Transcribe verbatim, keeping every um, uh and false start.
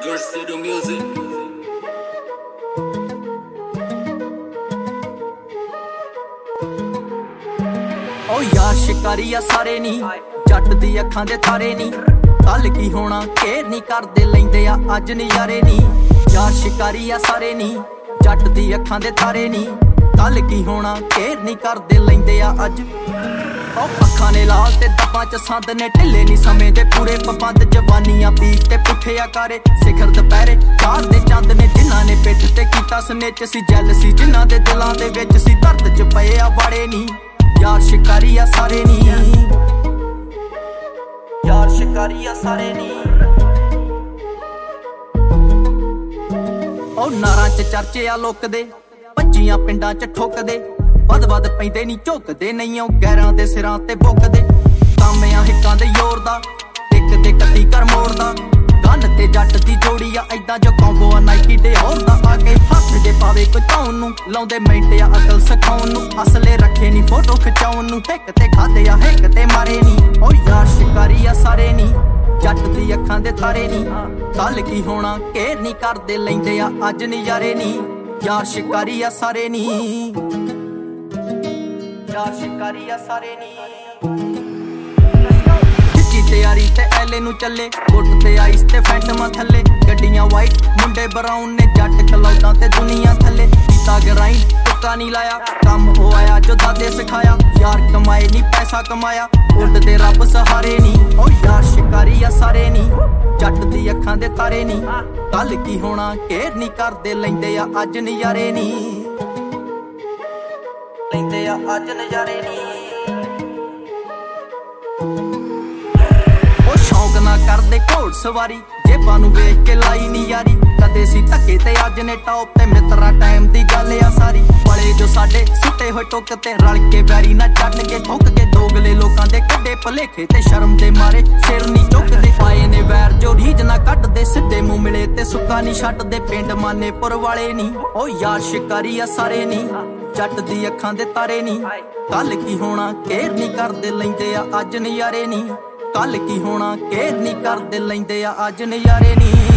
Girls Studio Music। ओ यार शिकारी आ सारे नी जट दी अखां दे तारे नी कल की होना घेर नी करदे लैंदे आ अज नज़ारे नी। यार शिकारी आ सारे नी जट दी अखां दे तारे नी कल की होना घेर नी करदे लैंदे आ अज। ओ अखां ने लाल ते दब्बां च संद ने ढिले नी समय दे पूरे पबंद जवानियां पीक ते पुठे आकारे सिखर दुपहरे चार दे चंद ने जिन्हां ने पिठ ते कीता सनेच सी जैलसी जिन्हां दे दिलां दे विच सी दर्द च पए आ वाड़े नी। यार शिकारी आ सारे नी यार शिकारी आ सारे नी। ओ नारां च चर्चे आ लोकदे भज्जियां पिंडां च ठोकदे वध वध पैंदे नी झोकदे नहीं ओ गैरां दे सिरां ते बोकदे काम आ हिक्कां दे जोर दा टिक ते कत्ती कर मोड़दा गन ते जट दी जोड़ी आ ऐदां जो कॉम्बो आ नाइकी दे होर दा आके हत्थ जे पावे कोचाउन नूं लाउंदे मिंट आ अकल सिखाउन नूं असले रखे नी फोटो खिचाउन नूं हिक ते खादे आ हिक ते मारे नी। ओ यार शिकारी आ सारे नी जट दी अखां दे तारे नी कल की होना घेर नी करदे लैंदे आ अज नज़ारे नी। यार शिकारी आ सारे नी यार शिकारी आ सारे नी। तैयारी ते एले नू चले गुट ते आइस ते फैंटमा थले गड्डियां वाइट मुंडे ब्राउन ने जट कलौडां ते दुनिया थले कीता ग्राइंड तुक्का नी लाया कम हो आया जो दादे सिखाया। यार कमाए नी पैसा कमाया उड़दे रब सहारे नी। ओ यार शिकारी आ सारे नी जट दी अखां दे तारे नी कल की होना घेर नी करदे लैंदे आ अज नज़ारे नी लैंदे आ अज नज़ारे नी। शौक ना करदे घोड़ सवारी जेबां नूं वेख के लाई नी यारी कदे सी धक्के ते अज ने टॉप ते मित्रा टाइम दी गल आ सारी बड़े जो साडे सुते होए टुक ते रल के बैरी ना चढ़ के ठुक के दोगले लोकां दे कड्डे भलेखे ते शर्म दे मारे सिर नी चुकदे पाए ने वैर जो रीज ना कड्डदे सिद्धे मूंह मिले ते सुक्का नी छड्डदे पिंड मानेपुर वाले नी। ओ यार शिकारी आ सारे नी जट दी अखां दे तारे नी कल की होना घेर नी करदे लैंदे आ अज नज़ारे नी कल की होना घेर नी करदे लैंदे आ अज नज़ारे नी।